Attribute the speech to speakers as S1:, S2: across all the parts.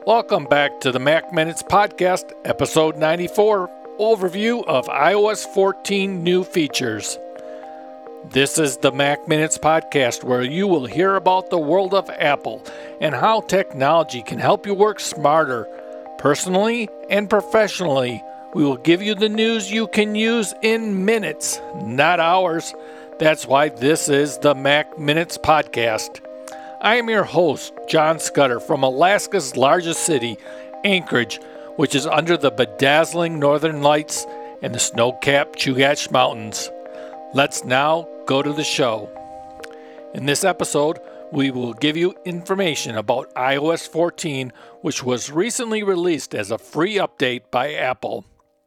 S1: Welcome back to the Mac Minutes Podcast, episode 94, overview of iOS 14 new features. This is the Mac Minutes Podcast, where you will hear about the world of Apple and how technology can help you work smarter. Personally and professionally, we will give you the news you can use in minutes, not hours. That's why this is the Mac Minutes Podcast. I am your host, John Scudder, from Alaska's largest city, Anchorage, which is under the bedazzling northern lights and the snow-capped Chugach Mountains. Let's now go to the show. In this episode, we will give you information about iOS 14, which was recently released as a free update by Apple.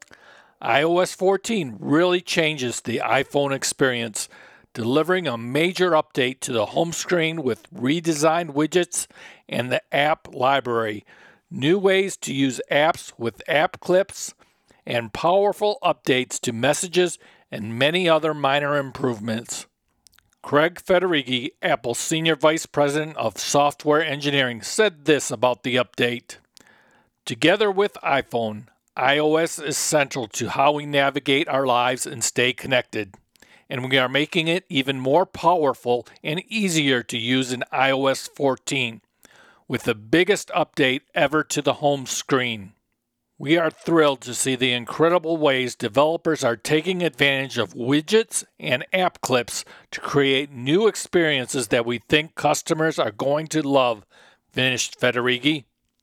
S1: iOS 14 really changes the iPhone experience, delivering a major update to the home screen with redesigned widgets and the app library, new ways to use apps with app clips, and powerful updates to messages and many other minor improvements. Craig Federighi, Apple's Senior Vice President of Software Engineering, said this about the update. Together with iPhone, iOS is central to how we navigate our lives and stay connected, and we are making it even more powerful and easier to use in iOS 14, with the biggest update ever to the home screen. We are thrilled to see the incredible ways developers are taking advantage of widgets and app clips to create new experiences that we think customers are going to love, finished Federighi.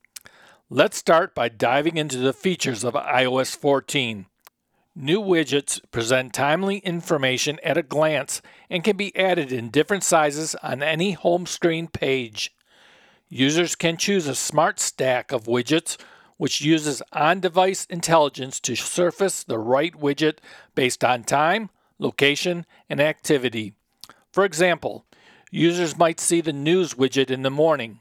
S1: Let's start by diving into the features of iOS 14. New widgets present timely information at a glance and can be added in different sizes on any home screen page. Users can choose a smart stack of widgets, which uses on-device intelligence to surface the right widget based on time, location, and activity. For example, users might see the news widget in the morning,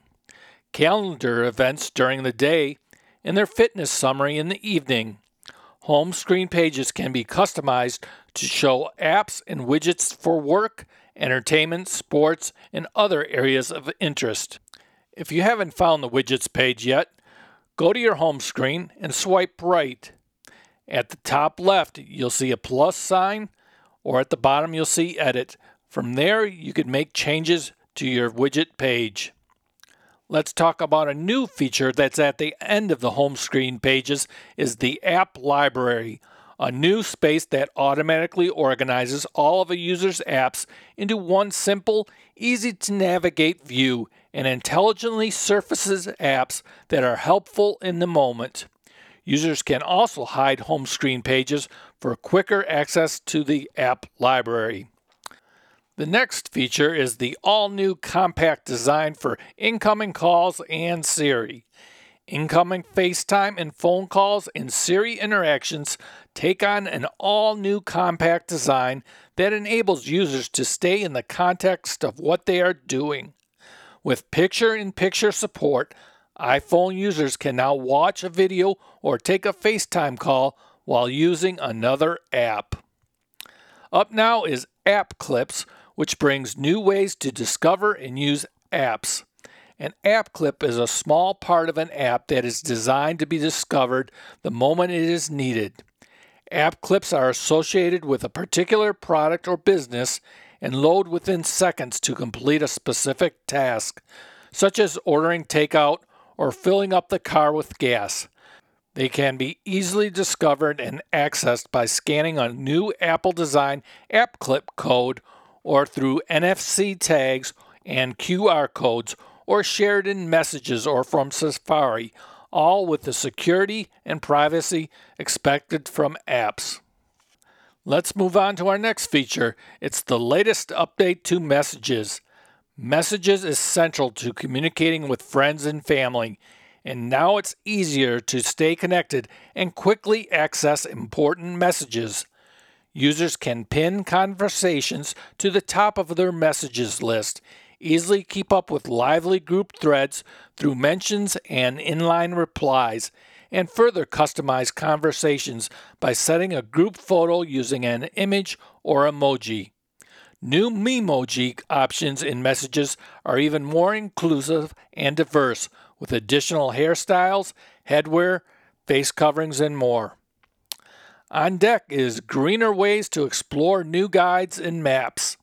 S1: calendar events during the day, and their fitness summary in the evening. Home screen pages can be customized to show apps and widgets for work, entertainment, sports, and other areas of interest. If you haven't found the widgets page yet, go to your home screen and swipe right. At the top left, you'll see a plus sign, or at the bottom, you'll see Edit. From there, you can make changes to your widget page. Let's talk about a new feature that's at the end of the home screen pages is the App Library, a new space that automatically organizes all of a user's apps into one simple, easy-to-navigate view and intelligently surfaces apps that are helpful in the moment. Users can also hide home screen pages for quicker access to the App Library. The next feature is the all-new compact design for incoming calls and Siri. Incoming FaceTime and phone calls and Siri interactions take on an all-new compact design that enables users to stay in the context of what they are doing. With picture-in-picture support, iPhone users can now watch a video or take a FaceTime call while using another app. Up now is App Clips, which brings new ways to discover and use apps. An app clip is a small part of an app that is designed to be discovered the moment it is needed. App clips are associated with a particular product or business and load within seconds to complete a specific task, such as ordering takeout or filling up the car with gas. They can be easily discovered and accessed by scanning a new Apple-designed app clip code or through NFC tags and QR codes, or shared in messages or from Safari, all with the security and privacy expected from apps. Let's move on to our next feature. It's the latest update to Messages. Messages is central to communicating with friends and family, and now it's easier to stay connected and quickly access important messages. Users can pin conversations to the top of their messages list, easily keep up with lively group threads through mentions and inline replies, and further customize conversations by setting a group photo using an image or emoji. New Memoji options in Messages are even more inclusive and diverse, with additional hairstyles, headwear, face coverings, and more. On deck is greener ways to explore new guides and maps.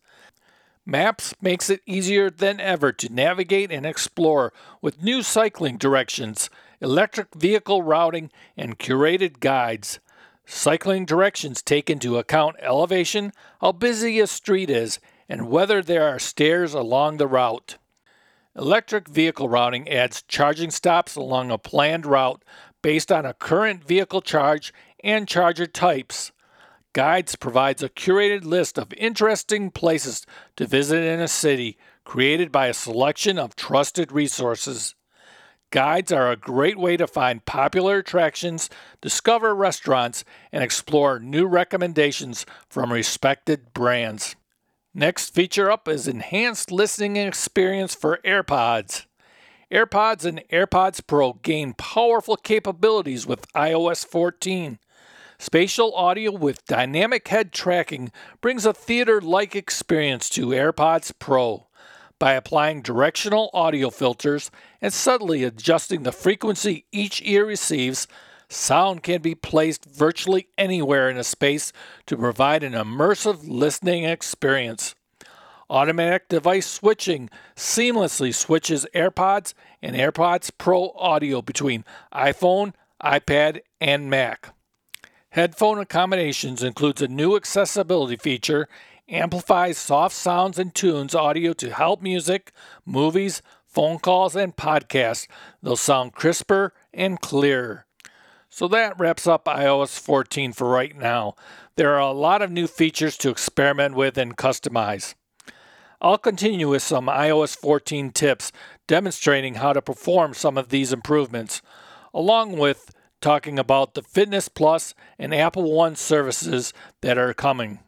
S1: Maps makes it easier than ever to navigate and explore with new cycling directions, electric vehicle routing, and curated guides. Cycling directions take into account elevation, how busy a street is, and whether there are stairs along the route. Electric vehicle routing adds charging stops along a planned route based on a current vehicle charge and charger types. Guides provides a curated list of interesting places to visit in a city, created by a selection of trusted resources. Guides are a great way to find popular attractions, discover restaurants, and explore new recommendations from respected brands. Next feature up is Enhanced Listening Experience for AirPods. AirPods and AirPods Pro gain powerful capabilities with iOS 14. Spatial audio with dynamic head tracking brings a theater-like experience to AirPods Pro. By applying directional audio filters and subtly adjusting the frequency each ear receives, sound can be placed virtually anywhere in a space to provide an immersive listening experience. Automatic device switching seamlessly switches AirPods and AirPods Pro audio between iPhone, iPad, and Mac. Headphone accommodations includes a new accessibility feature, amplifies soft sounds and tunes audio to help music, movies, phone calls, and podcasts. They'll sound crisper and clearer. So that wraps up iOS 14 for right now. There are a lot of new features to experiment with and customize. I'll continue with some iOS 14 tips demonstrating how to perform some of these improvements, along with talking about the Fitness Plus and Apple One services that are coming.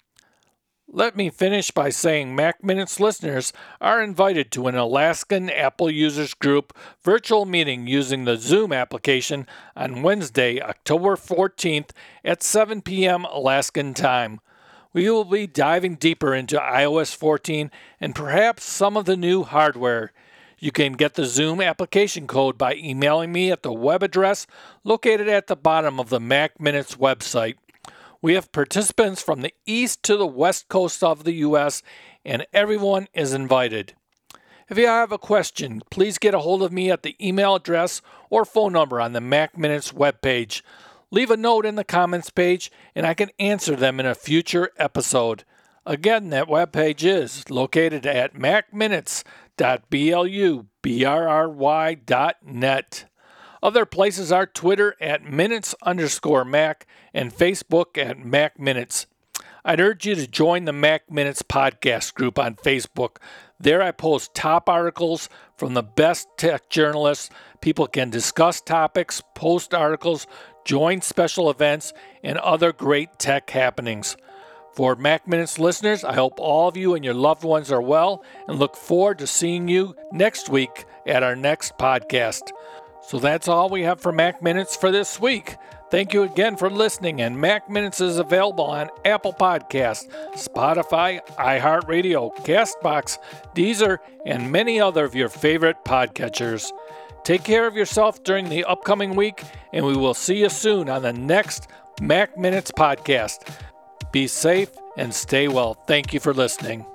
S1: Let me finish by saying Mac Minutes listeners are invited to an Alaskan Apple Users Group virtual meeting using the Zoom application on Wednesday, October 14th at 7 p.m. Alaskan time. We will be diving deeper into iOS 14 and perhaps some of the new hardware. You can get the Zoom application code by emailing me at the web address located at the bottom of the Mac Minutes website. We have participants from the east to the west coast of the U.S., and everyone is invited. If you have a question, please get a hold of me at the email address or phone number on the Mac Minutes webpage. Leave a note in the comments page, and I can answer them in a future episode. Again, that webpage is located at macminutes.blubrry.net. Other places are Twitter at Minutes_Mac and Facebook at Mac Minutes. I'd urge you to join the Mac Minutes podcast group on Facebook. There I post top articles from the best tech journalists. People can discuss topics, post articles, join special events, and other great tech happenings. For Mac Minutes listeners, I hope all of you and your loved ones are well and look forward to seeing you next week at our next podcast. So that's all we have for Mac Minutes for this week. Thank you again for listening, and Mac Minutes is available on Apple Podcasts, Spotify, iHeartRadio, CastBox, Deezer, and many other of your favorite podcatchers. Take care of yourself during the upcoming week, and we will see you soon on the next Mac Minutes podcast. Be safe and stay well. Thank you for listening.